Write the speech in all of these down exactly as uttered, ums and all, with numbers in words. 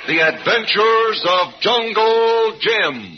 The Adventures of Jungle Jim.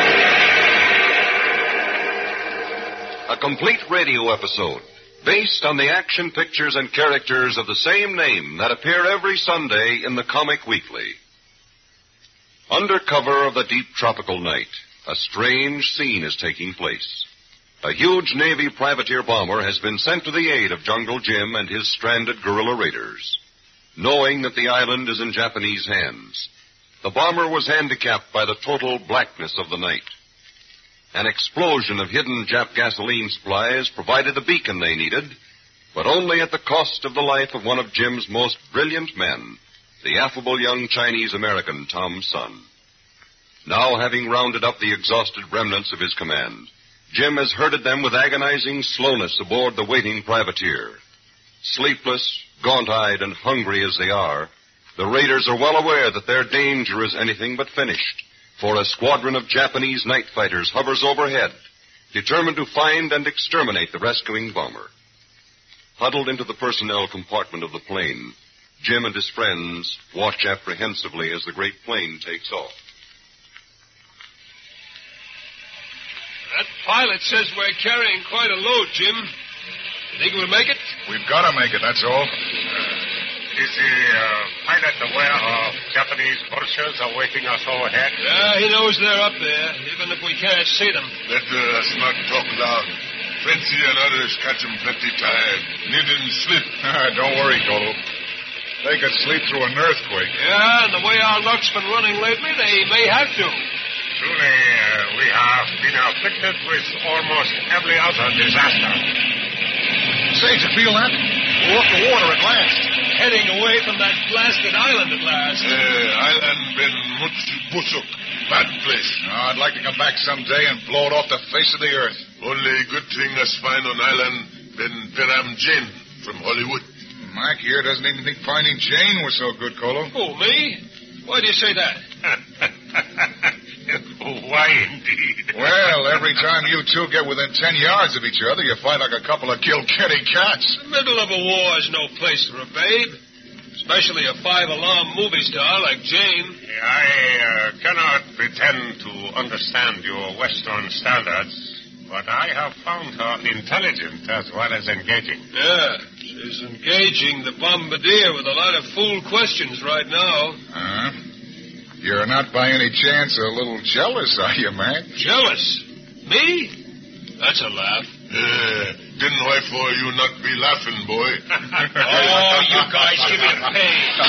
A complete radio episode based on the action pictures and characters of the same name that appear every Sunday in the Comic Weekly. Under cover of the deep tropical night, a strange scene is taking place. A huge Navy privateer bomber has been sent to the aid of Jungle Jim and his stranded guerrilla raiders. Knowing that the island is in Japanese hands, the bomber was handicapped by the total blackness of the night. An explosion of hidden Jap gasoline supplies provided the beacon they needed, but only at the cost of the life of one of Jim's most brilliant men, the affable young Chinese-American Tom Sun. Now, having rounded up the exhausted remnants of his command, Jim has herded them with agonizing slowness aboard the waiting privateer. Sleepless, gaunt-eyed, and hungry as they are, the raiders are well aware that their danger is anything but finished, for a squadron of Japanese night fighters hovers overhead, determined to find and exterminate the rescuing bomber. Huddled into the personnel compartment of the plane, Jim and his friends watch apprehensively as the great plane takes off. That pilot says we're carrying quite a load, Jim. You think we'll make it? We've got to make it, that's all. Uh, is the uh, pilot aware of Japanese vultures awaiting us overhead? Yeah, he knows they're up there, even if we can't see them. Let us not talk loud. Fancy and others catch them plenty tired. Need them sleep. Don't worry, Colo. They could sleep through an earthquake. Yeah, and the way our luck's been running lately, they may have to. Truly, uh, we have been afflicted with almost every other disaster. Say, did you feel that? We're off the water at last. Heading away from that blasted island at last. Uh, island Ben Mutsubusuk. Bad place. Oh, I'd like to come back someday and blow it off the face of the earth. Only good thing us find on island Ben Peram Jane from Hollywood. Mike here doesn't even think finding Jane was so good, Colo. Oh, me? Why do you say that? Why, indeed? Well, every time you two get within ten yards of each other, you fight like a couple of Kilkenny cats. The middle of a war is no place for a babe, especially a five-alarm movie star like Jane. I uh, cannot pretend to understand your Western standards, but I have found her intelligent as well as engaging. Yeah, she's engaging the bombardier with a lot of fool questions right now. Uh-huh. You're not by any chance a little jealous, are you, Mac? Jealous? Me? That's a laugh. Uh, didn't wait for you not be laughing, boy. Oh, you guys give me the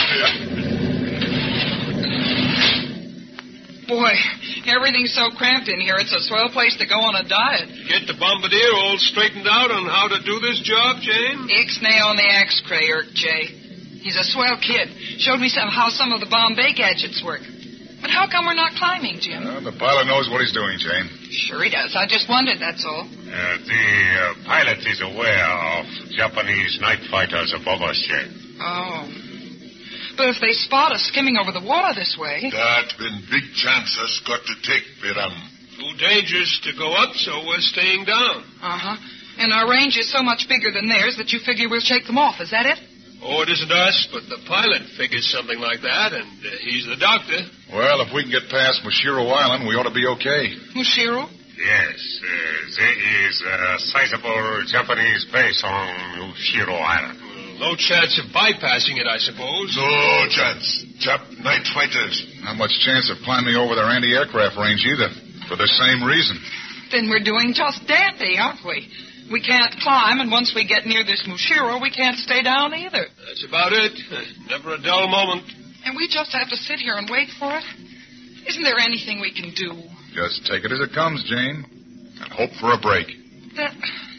pain. Boy, everything's so cramped in here, it's a swell place to go on a diet. Get the bombardier all straightened out on how to do this job, Jane? Ixnay on the X-Cray, Irk J. He's a swell kid. Showed me some, how some of the Bombay gadgets work. But how come we're not climbing, Jim? Uh, the pilot knows what he's doing, Jane. Sure he does. I just wondered, that's all. Uh, the uh, pilot is aware of Japanese night fighters above us, Jane. Oh. But if they spot us skimming over the water this way... That been big chance us got to take, Peram. Too dangerous to go up, so we're staying down. Uh-huh. And our range is so much bigger than theirs that you figure we'll shake them off. Is that it? Oh, it isn't us, but the pilot figures something like that, and uh, he's the doctor. Well, if we can get past Mushiro Island, we ought to be okay. Mushiro? Yes, uh, there is a sizable Japanese base on Mushiro Island. Well, no chance of bypassing it, I suppose. No chance. Jap night fighters. Not much chance of climbing over their anti-aircraft range either, for the same reason. Then we're doing just dandy, aren't we? We can't climb, and once we get near this Mushiro, we can't stay down either. That's about it. Never a dull moment. And we just have to sit here and wait for it? Isn't there anything we can do? Just take it as it comes, Jane, and hope for a break. That...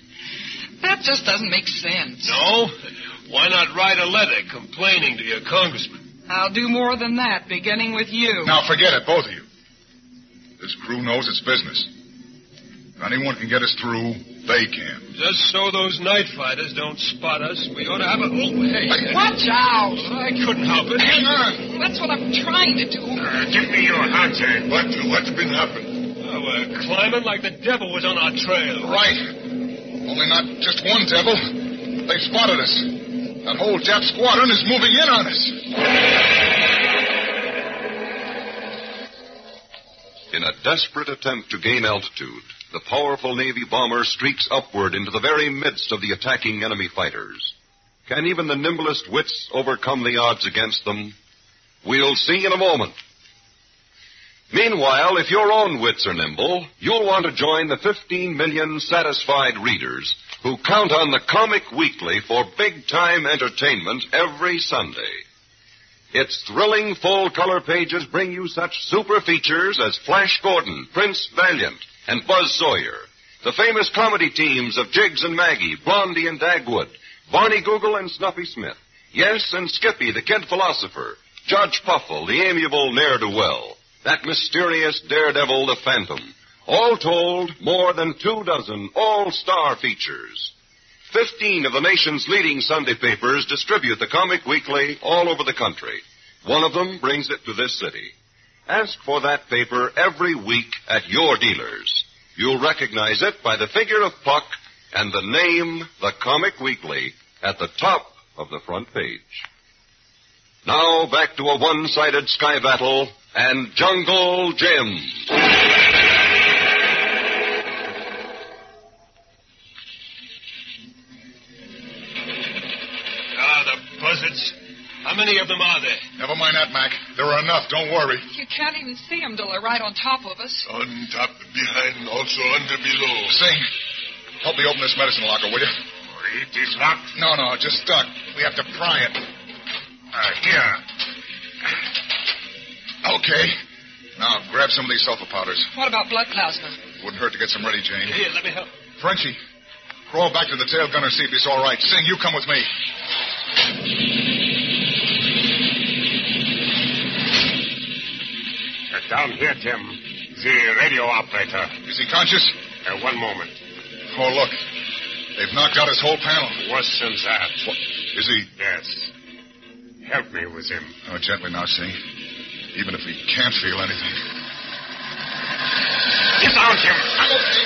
that just doesn't make sense. No? Why not write a letter complaining to your congressman? I'll do more than that, beginning with you. Now, forget it, both of you. This crew knows its business. If anyone can get us through, they can. Just so those night fighters don't spot us, we ought to have a... Oh, hey. Watch out! I couldn't help it. Hang on. That's what I'm trying to do. Uh, give me your hand, Jane. What, what's been happening? Oh, we're climbing like the devil was on our trail. Right. Only not just one devil. They've spotted us. That whole Jap squadron is moving in on us. In a desperate attempt to gain altitude, the powerful Navy bomber streaks upward into the very midst of the attacking enemy fighters. Can even the nimblest wits overcome the odds against them? We'll see in a moment. Meanwhile, if your own wits are nimble, you'll want to join the fifteen million satisfied readers who count on the Comic Weekly for big-time entertainment every Sunday. Its thrilling full-color pages bring you such super features as Flash Gordon, Prince Valiant, and Buzz Sawyer, the famous comedy teams of Jiggs and Maggie, Blondie and Dagwood, Barney Google and Snuffy Smith, yes, and Skippy, the kid philosopher, Judge Puffle, the amiable ne'er-do-well, that mysterious daredevil, the Phantom. All told, more than two dozen all-star features. Fifteen of the nation's leading Sunday papers distribute the Comic Weekly all over the country. One of them brings it to this city. Ask for that paper every week at your dealers. You'll recognize it by the figure of Puck and the name, the Comic Weekly, at the top of the front page. Now back to a one-sided sky battle and Jungle Jim. Ah, the buzzards. How many of them are there? Never mind that, Mac. There are enough. Don't worry. You can't even see them till they're right on top of us. On top, behind, also under, below. Sing, help me open this medicine locker, will you? It is locked. No, no, just stuck. We have to pry it. Uh, here. Okay. Now, grab some of these sulfur powders. What about blood plasma? Wouldn't hurt to get some ready, Jane. Here, let me help. Frenchie, crawl back to the tail gunner, see if he's all right. Sing, you come with me. Uh, down here, Tim. The radio operator. Is he conscious? Uh, one moment. Oh, look. They've knocked out his whole panel. Worse than that. What? Is he? Yes. Help me with him. Oh, gently now, Sing. Even if he can't feel anything. Get down, Tim. I'm okay.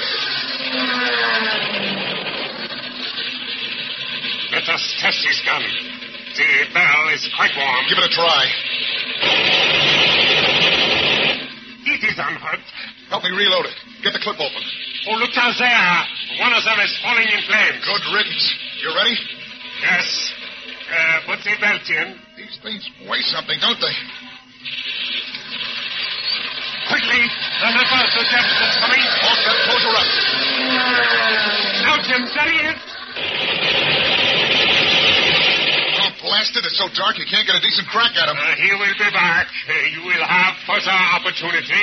Let us test his gun. The barrel is quite warm. Give it a try. It is unhurt. Help me reload it. Get the clip open. Oh, look down there. One of them is falling in flames. Good riddance. You ready? Yes. Uh, put the belt in. These things weigh something, don't they? Quickly. The lever suggests it's coming. All set. Close her up. Now, Tim, steady it. Oh, blasted. It's so dark you can't get a decent crack at him. Uh, he will be back. Uh, you will have further opportunity.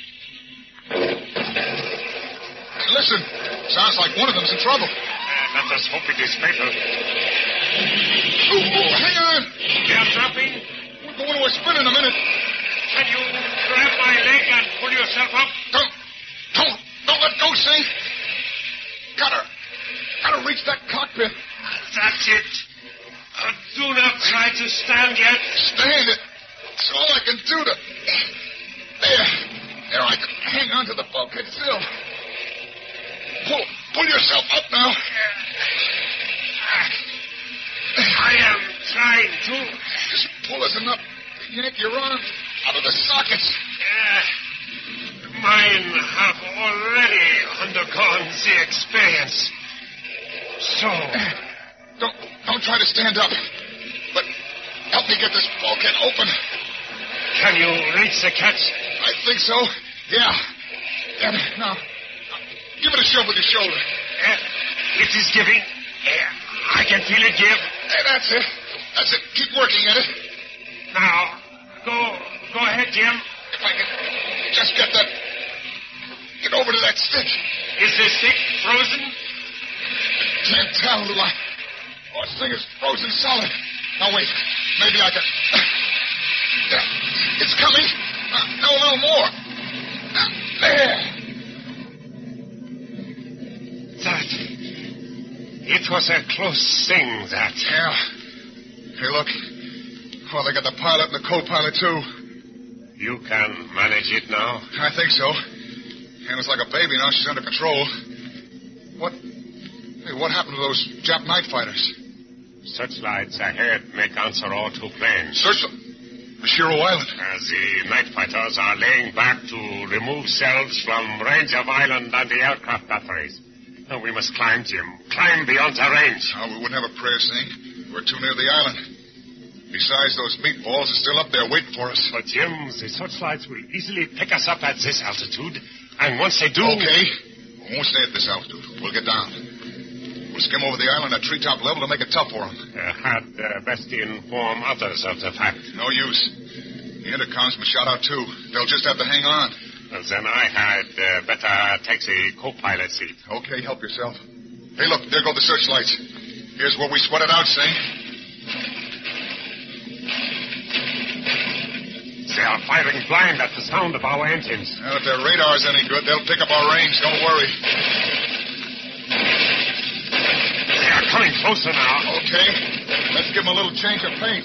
Hey, listen. Sounds like one of them's in trouble. Uh, let us hope it is fatal. Oh, oh, hang on. They are dropping. We're going to a spin in a minute. Can you grab my leg and pull yourself up? Don't, don't, don't let go, Sing. Gotta, gotta reach that cockpit. That's it. Uh, do not try to stand yet. Stand it. It's all I can do to... There. There, I can hang on to the bulkhead still. Pull, pull yourself up now. I am trying to. Just pull us enough to yank your arms out of the sockets. Uh, mine have already undergone the experience. So... Don't, don't try to stand up. But help me get this bulkhead open. Can you reach the catch? I think so. Yeah. Yeah, now, give it a shove with your shoulder. Uh, it is giving. Uh, I can feel it give. Hey, that's it. That's it. Keep working at it. Now, go, go ahead, Jim. If I can just get that... Get over to that stick. Is the stick frozen? Can't tell, Lula. Oh, this thing is frozen solid. Now, wait. Maybe I can... Yeah. It's coming. Uh, no, a little more. Uh, there. That... It was a close thing, that. Yeah. Hey, look. Oh, they got the pilot and the co-pilot, too. You can manage it now? I think so. Hannah's like a baby now. She's under control. What... Hey, what happened to those Jap night fighters? Searchlights ahead make answer all two planes. Search... Mashiro Island. Uh, the night fighters are laying back to remove cells from range of island and the aircraft batteries. Uh, we must climb, Jim. Climb beyond the range. Oh, we wouldn't have a prayer, Sing. We're too near the island. Besides, those meatballs are still up there waiting for us. But, Jim, the searchlights will easily pick us up at this altitude. And once they do... Okay. We won't stay at this altitude. We'll get down. We'll skim over the island at treetop level to make it tough for them. Uh, had uh, best inform others of the fact. No use. The intercoms were shot out, too. They'll just have to hang on. Well, then I had uh, better take the co-pilot seat. Okay, help yourself. Hey, look, there go the searchlights. Here's where we sweat it out, Sing. They are firing blind at the sound of our engines. Well, if their radar's any good, they'll pick up our range. Don't worry. They are coming closer now. Okay. Let's give them a little change of pace.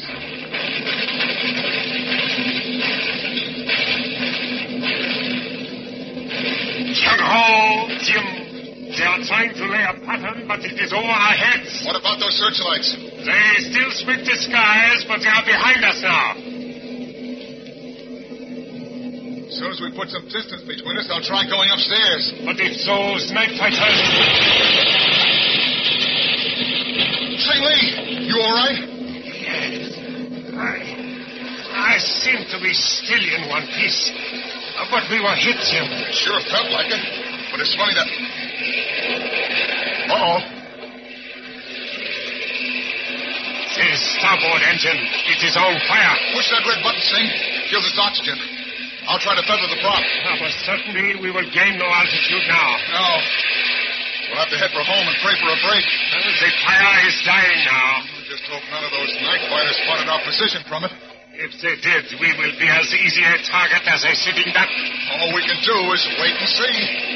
Chug-ho, Jim. They are trying to lay a pattern, but it is over our heads. What about those searchlights? They still sweep the skies, but they are behind us now. As soon as we put some distance between us, I'll try going upstairs. But if those night fighters... Say, Lee, you all right? Yes. I... I seem to be still in one piece. Uh, but we were hit, Jim. Sure felt like it. But it's funny that... Uh-oh. The starboard engine. It is on fire. Push that red button, Sing. Gives us oxygen. I'll try to feather the prop. Uh, but certainly we will gain no altitude now. No. We'll have to head for home and pray for a break. Uh, the fire is dying now. We just hope none of those night fighters spotted our position from it. If they did, we will be as easy a target as a sitting duck. All we can do is wait and see.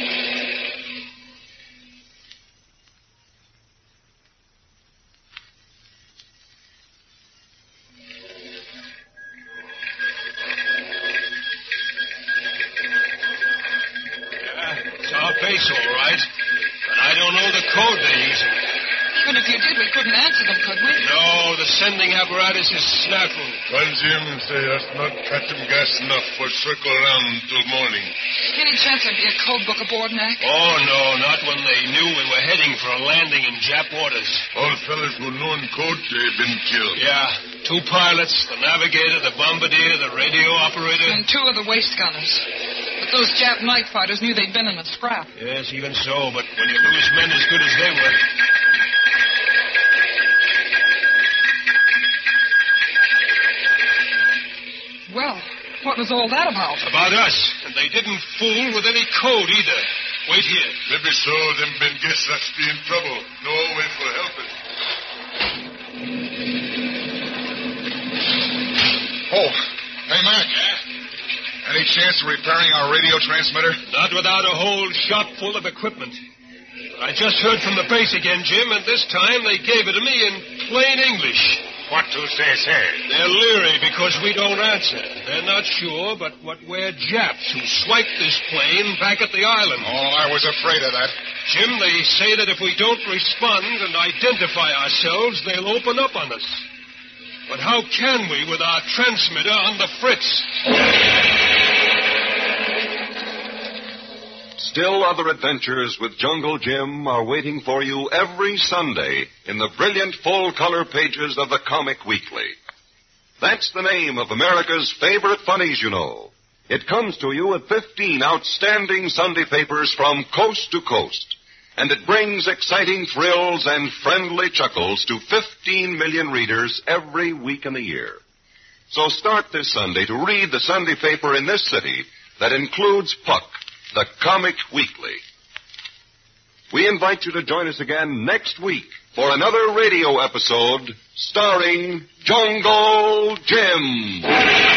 Base, all right. But I don't know the code they're using. Even if you did, we couldn't answer them, could we? No, the sending apparatus is snaffled. Well, Jim, they has not catch 'em gas enough for circle around till morning. Any chance there'd be a code book aboard, Mac? Oh, no, not when they knew we were heading for a landing in Jap waters. All fellas who know in code, they've been killed. Yeah, two pilots, the navigator, the bombardier, the radio operator. And two of the waist gunners. But those Jap night fighters knew they'd been in a scrap. Yes, even so, but when you lose men as good as they were... Well, what was all that about? About us. And they didn't fool with any code either. Wait here. Maybe so, them Ben Gesrats be in trouble. No way for helping. Oh, hey, Mac. Yeah? Any chance of repairing our radio transmitter? Not without a whole shop full of equipment. I just heard from the base again, Jim, and this time they gave it to me in plain English. What do they say? They're leery because we don't answer. They're not sure, but what we're Japs who swiped this plane back at the island. Oh, I was afraid of that. Jim, they say that if we don't respond and identify ourselves, they'll open up on us. But how can we with our transmitter on the fritz? Still other adventures with Jungle Jim are waiting for you every Sunday in the brilliant full-color pages of the Comic Weekly. That's the name of America's favorite funnies, you know. It comes to you at fifteen outstanding Sunday papers from coast to coast. And it brings exciting thrills and friendly chuckles to fifteen million readers every week in the year. So start this Sunday to read the Sunday paper in this city that includes Puck, the Comic Weekly. We invite you to join us again next week for another radio episode starring Jungle Jim.